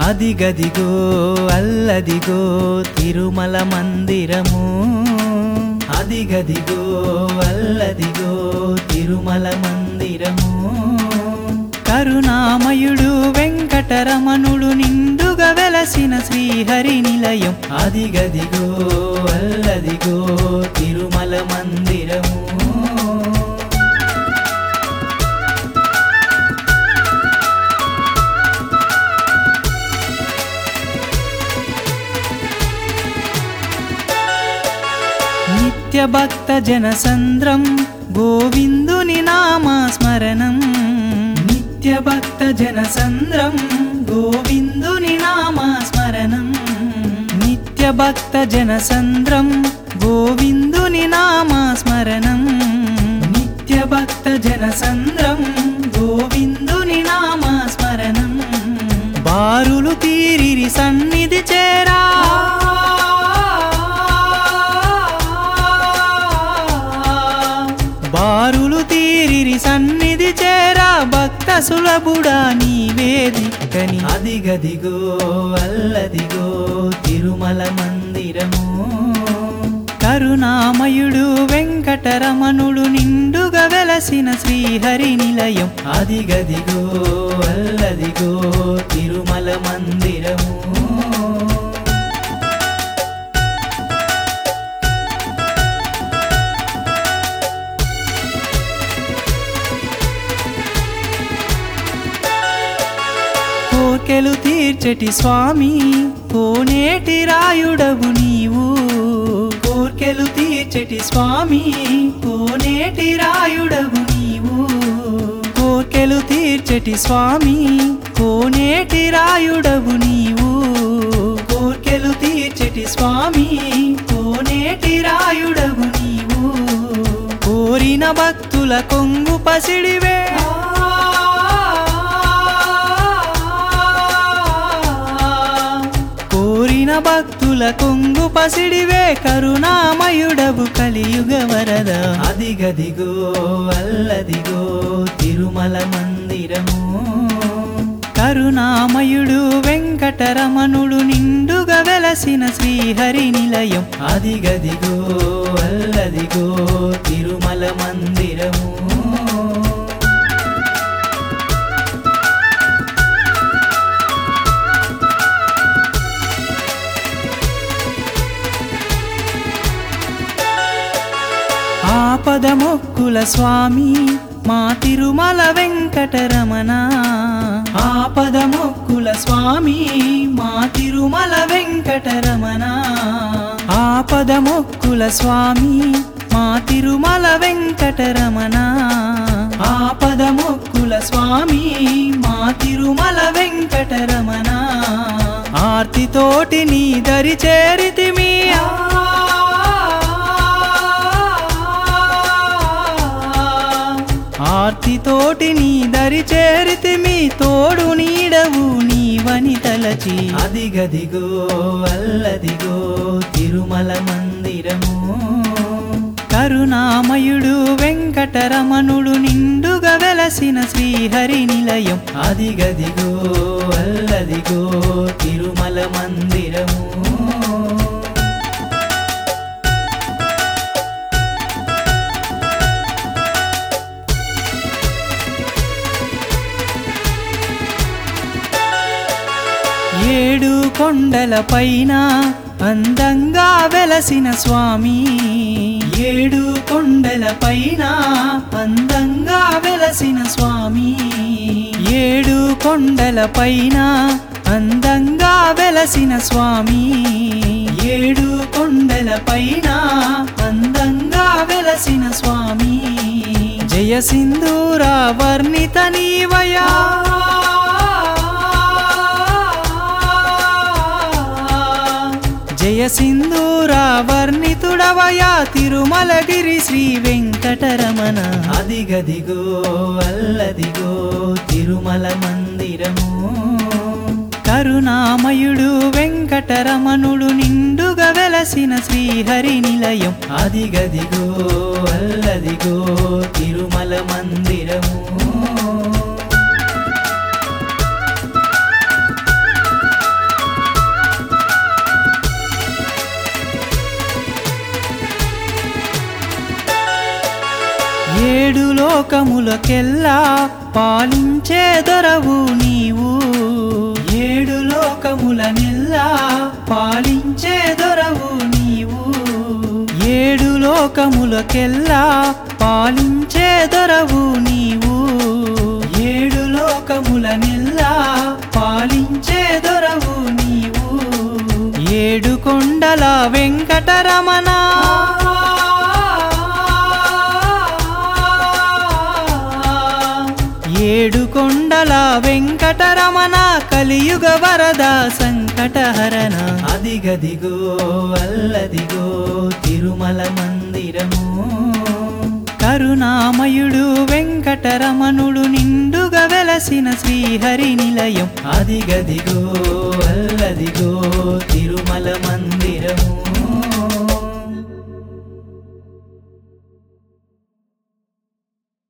అదిగదిగో అల్లదిగో తిరుమల మందిరము, అదిగదిగో అల్లదిగో తిరుమల మందిరము. కరుణామయుడు వెంకటరమణుడు నిండుగా వెలసిన శ్రీహరి నిలయం, అదిగదిగో అల్లదిగో తిరుమల మందిరము. నిత్య భక్త జనసంద్రం గోవిందుని నామస్మరణం, నిత్య భక్త జనసంద్రం గోవిందుని నామస్మరణం, నిత్య భక్త జనసంద్రం గోవిందుని నామస్మరణం, నిత్య భక్త జనసంద్రం గోవిందుని నామస్మరణం. బారులు తీరిరి సన్నిధి చేరా, బారులు తీరిరి సన్నిధి చేరా, భక్త సులభుడా నీవేదికని, అదిగదిగో అల్లదిగో తిరుమల మందిరము. కరుణామయుడు వెంకటరమణుడు నిండుగా వెలసిన శ్రీహరి నిలయం, అదిగదిగో అల్లదిగో తిరుమల మందిరము. కోర్కెలు తీర్చెటి స్వామి కోనేటి రాయుడవు నీవు, కోర్కెలు తీర్చెటి స్వామి కోనేటి రాయుడవు నీవు, కోర్కెలు తీర్చెటి స్వామి కోనేటి రాయుడవు నీవు, కోర్కెలు తీర్చెటి స్వామి కోనేటి రాయుడవు నీవు. కోరిన భక్తుల కొంగు పసిడివే, కోరిన భక్తుల కొంగు పసిడివే, కరుణామయుడవు కలియుగ వరద, అదిగదిగో అల్లదిగో తిరుమల మందిరము. కరుణామయుడు వెంకటరమణుడు నిండుగా వెలసిన శ్రీహరి నిలయం, అదిగదిగో అల్లదిగో తిరుమల మందిరము. ఆపద మొక్కుల స్వామి మా తిరుమల వెంకటరమణ, ఆపద మొక్కుల స్వామి మా తిరుమల వెంకటరమణ, ఆపద మొక్కుల స్వామి మా తిరుమల వెంకటరమణ, ఆపద మొక్కుల స్వామి మా తిరుమల వెంకటరమణ. ఆర్తితోటి నీ దరి చేరితిమి, ఆర్తితోటి నీ దరి చేరితిమి, తోడు నీడవు నీవని తలచి, అదిగదిగో అల్లదిగో తిరుమల మందిరము. కరుణామయుడు వెంకటరమణుడు నిండుగా వెలసిన శ్రీహరి నిలయం, అదిగదిగో అల్లదిగో తిరుమల మందిరము. ఏడు కొండల పైన అందంగా వెలసిన స్వామి, ఏడు కొండల పైన అందంగా వెలసిన స్వామి, ఏడు కొండల పైన అందంగా వెలసిన స్వామి, ఏడు కొండల పైన అందంగా వెలసిన స్వామి. జయ సింధూర వర్ణిత నీవయా, జయ సింధూర వర్ణితుడవయా తిరుమలగిరి శ్రీ వెంకటరమణ, అదిగదిగో అల్లదిగో తిరుమల మందిరము. కరుణామయుడు వెంకటరమణుడు నిండుగా వెలసిన శ్రీహరి నిలయం, అదిగదిగో అల్లదిగో తిరుమల మందిరము. ఏడు లోకములకెల్లా పాలించే దొరవు నీవు ఏడు లోకములనెల్లా పాలించే దొరవు నీవు ఏడు లోకములకెల్లా పాలించే దొరవు నీవు ఏడు లోకములనెల్లా పాలించే దొరవు నీవు ఏడు కొండల వెంకటరమణ ఏడు కొండల వెంకటరమణ కలియుగ వరద సంకటహరణ అదిగదిగో అల్లదిగో తిరుమల మందిరము కరుణామయుడు వెంకటరమణుడు నిండుగా వెలసిన శ్రీహరి నిలయం అదిగదిగో అల్లదిగో తిరుమల మందిరము